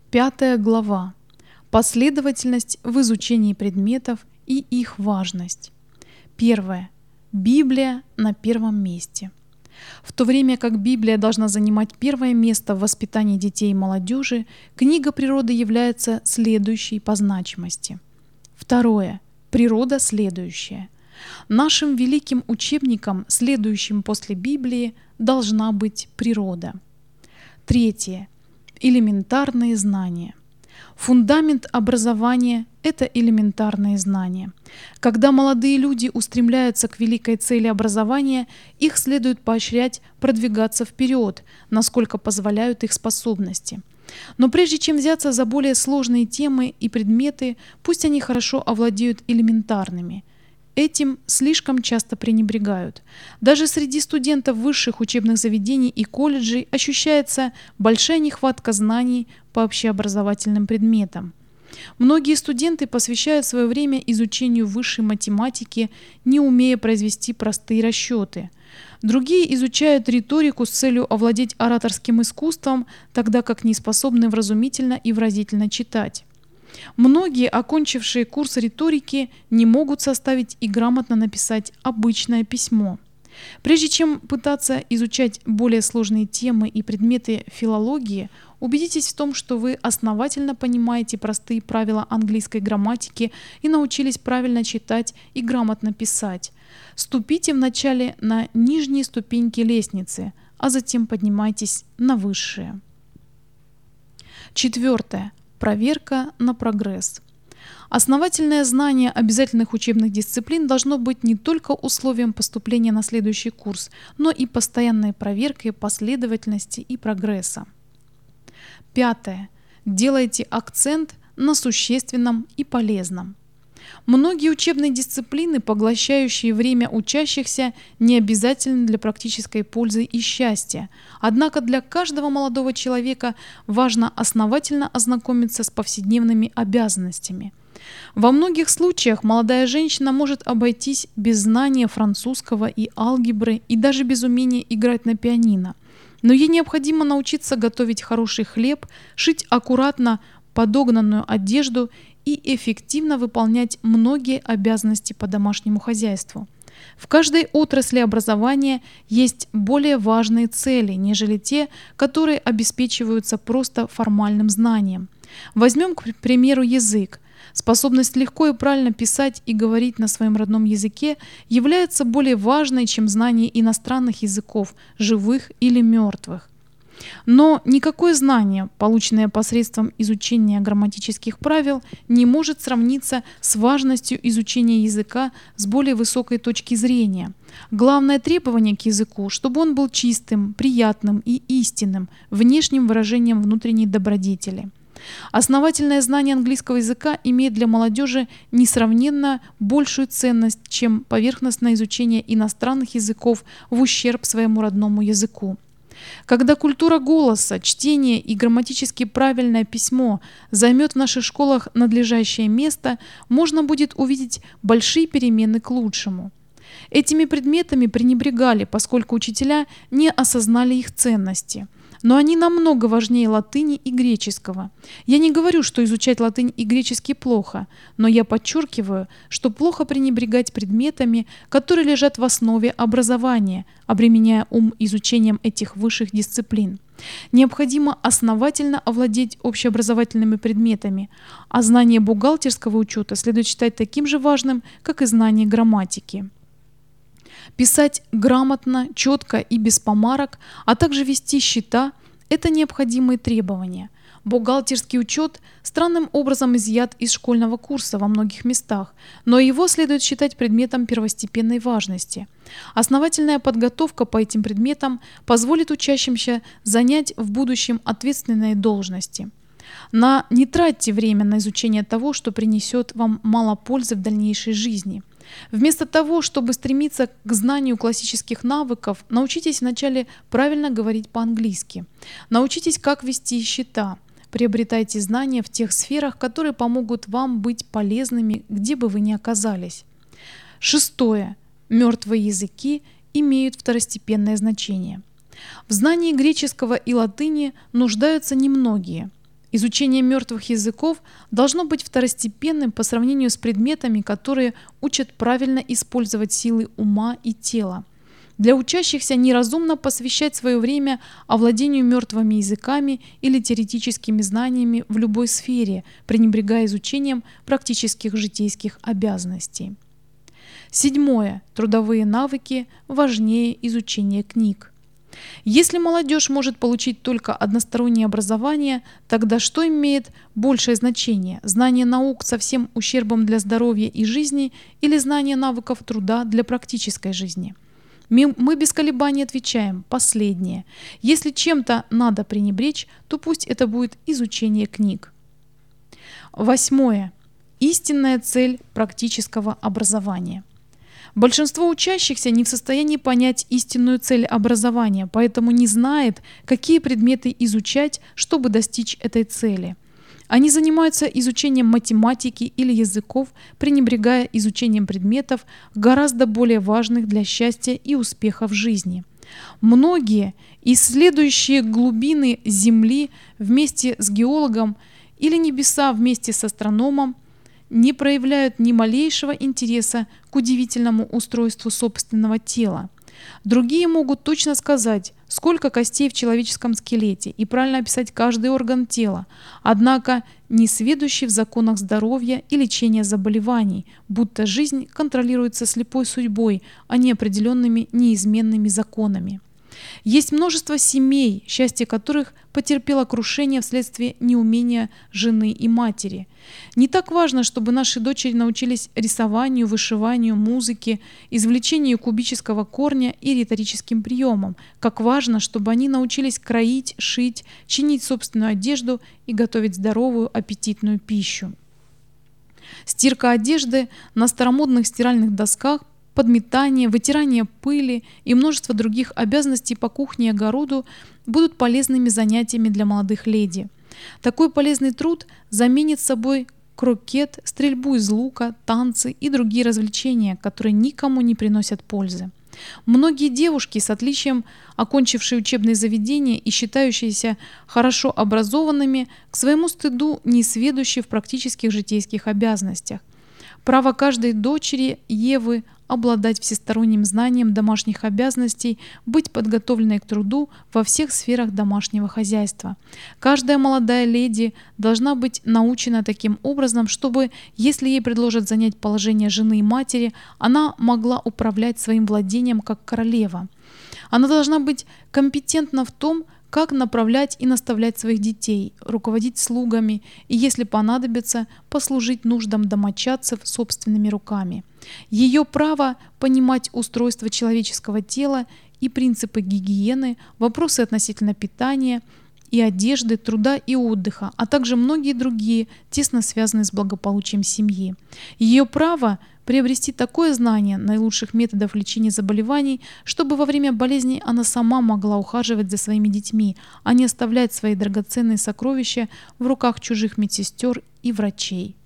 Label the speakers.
Speaker 1: 5 глава. Последовательность в изучении предметов и их важность. 1. Библия на первом месте. В то время как Библия должна занимать первое место в воспитании детей и молодежи, книга природы является следующей по значимости. 2. Природа следующая. Нашим великим учебником, следующим после Библии, должна быть природа. 3. Элементарные знания. Фундамент образования – это элементарные знания. Когда молодые люди устремляются к великой цели образования, их следует поощрять продвигаться вперед, насколько позволяют их способности. Но прежде чем взяться за более сложные темы и предметы, пусть они хорошо овладеют элементарными. Этим слишком часто пренебрегают. Даже среди студентов высших учебных заведений и колледжей ощущается большая нехватка знаний по общеобразовательным предметам. Многие студенты посвящают свое время изучению высшей математики, не умея произвести простые расчеты. Другие изучают риторику с целью овладеть ораторским искусством, тогда как не способны вразумительно и выразительно читать. Многие, окончившие курс риторики, не могут составить и грамотно написать обычное письмо. Прежде чем пытаться изучать более сложные темы и предметы филологии, убедитесь в том, что вы основательно понимаете простые правила английской грамматики и научились правильно читать и грамотно писать. Ступите вначале на нижние ступеньки лестницы, а затем поднимайтесь на высшие. 4. Проверка на прогресс. Основательное знание обязательных учебных дисциплин должно быть не только условием поступления на следующий курс, но и постоянной проверкой последовательности и прогресса. 5. Делайте акцент на существенном и полезном. Многие учебные дисциплины, поглощающие время учащихся, не обязательны для практической пользы и счастья. Однако для каждого молодого человека важно основательно ознакомиться с повседневными обязанностями. Во многих случаях молодая женщина может обойтись без знания французского и алгебры и даже без умения играть на пианино. Но ей необходимо научиться готовить хороший хлеб, шить аккуратно подогнанную одежду и эффективно выполнять многие обязанности по домашнему хозяйству. В каждой отрасли образования есть более важные цели, нежели те, которые обеспечиваются просто формальным знанием. Возьмем, к примеру, язык. Способность легко и правильно писать и говорить на своем родном языке является более важной, чем знание иностранных языков, живых или мертвых. Но никакое знание, полученное посредством изучения грамматических правил, не может сравниться с важностью изучения языка с более высокой точки зрения. Главное требование к языку, чтобы он был чистым, приятным и истинным, внешним выражением внутренней добродетели. Основательное знание английского языка имеет для молодежи несравненно большую ценность, чем поверхностное изучение иностранных языков в ущерб своему родному языку. Когда культура голоса, чтение и грамматически правильное письмо займет в наших школах надлежащее место, можно будет увидеть большие перемены к лучшему. Этими предметами пренебрегали, поскольку учителя не осознали их ценности. Но они намного важнее латыни и греческого. Я не говорю, что изучать латынь и греческий плохо, но я подчеркиваю, что плохо пренебрегать предметами, которые лежат в основе образования, обременяя ум изучением этих высших дисциплин. Необходимо основательно овладеть общеобразовательными предметами, а знание бухгалтерского учета следует считать таким же важным, как и знание грамматики. Писать грамотно, четко и без помарок, а также вести счета – это необходимые требования. Бухгалтерский учет странным образом изъят из школьного курса во многих местах, но его следует считать предметом первостепенной важности. Основательная подготовка по этим предметам позволит учащимся занять в будущем ответственные должности. Не тратьте время на изучение того, что принесет вам мало пользы в дальнейшей жизни. Вместо того, чтобы стремиться к знанию классических навыков, научитесь вначале правильно говорить по-английски. Научитесь, как вести счета. Приобретайте знания в тех сферах, которые помогут вам быть полезными, где бы вы ни оказались. 6. Мертвые языки имеют второстепенное значение. В знании греческого и латыни нуждаются немногие. Изучение мертвых языков должно быть второстепенным по сравнению с предметами, которые учат правильно использовать силы ума и тела. Для учащихся неразумно посвящать свое время овладению мертвыми языками или теоретическими знаниями в любой сфере, пренебрегая изучением практических житейских обязанностей. 7. Трудовые навыки важнее изучения книг. Если молодежь может получить только одностороннее образование, тогда что имеет большее значение – знание наук со всем ущербом для здоровья и жизни или знание навыков труда для практической жизни? Мы без колебаний отвечаем – последнее. Если чем-то надо пренебречь, то пусть это будет изучение книг. 8. Истинная цель практического образования. Большинство учащихся не в состоянии понять истинную цель образования, поэтому не знает, какие предметы изучать, чтобы достичь этой цели. Они занимаются изучением математики или языков, пренебрегая изучением предметов, гораздо более важных для счастья и успеха в жизни. Многие, исследующие глубины Земли вместе с геологом или небеса вместе с астрономом, не проявляют ни малейшего интереса к удивительному устройству собственного тела. Другие могут точно сказать, сколько костей в человеческом скелете и правильно описать каждый орган тела, однако не сведущий в законах здоровья и лечения заболеваний, будто жизнь контролируется слепой судьбой, а не определенными неизменными законами. Есть множество семей, счастье которых потерпело крушение вследствие неумения жены и матери. Не так важно, чтобы наши дочери научились рисованию, вышиванию, музыке, извлечению кубического корня и риторическим приемам, как важно, чтобы они научились кроить, шить, чинить собственную одежду и готовить здоровую, аппетитную пищу. Стирка одежды на старомодных стиральных досках, подметание, вытирание пыли и множество других обязанностей по кухне и огороду будут полезными занятиями для молодых леди. Такой полезный труд заменит собой крокет, стрельбу из лука, танцы и другие развлечения, которые никому не приносят пользы. Многие девушки с отличием, окончившие учебные заведения и считающиеся хорошо образованными, к своему стыду не сведущие в практических житейских обязанностях. Право каждой дочери Евы обладать всесторонним знанием домашних обязанностей, быть подготовленной к труду во всех сферах домашнего хозяйства. Каждая молодая леди должна быть научена таким образом, чтобы, если ей предложат занять положение жены и матери, она могла управлять своим владением как королева. Она должна быть компетентна в том, как направлять и наставлять своих детей, руководить слугами и, если понадобится, послужить нуждам домочадцев собственными руками. Ее право понимать устройство человеческого тела и принципы гигиены, вопросы относительно питания и одежды, труда и отдыха, а также многие другие, тесно связанные с благополучием семьи. Ее право приобрести такое знание наилучших методов лечения заболеваний, чтобы во время болезней она сама могла ухаживать за своими детьми, а не оставлять свои драгоценные сокровища в руках чужих медсестер и врачей.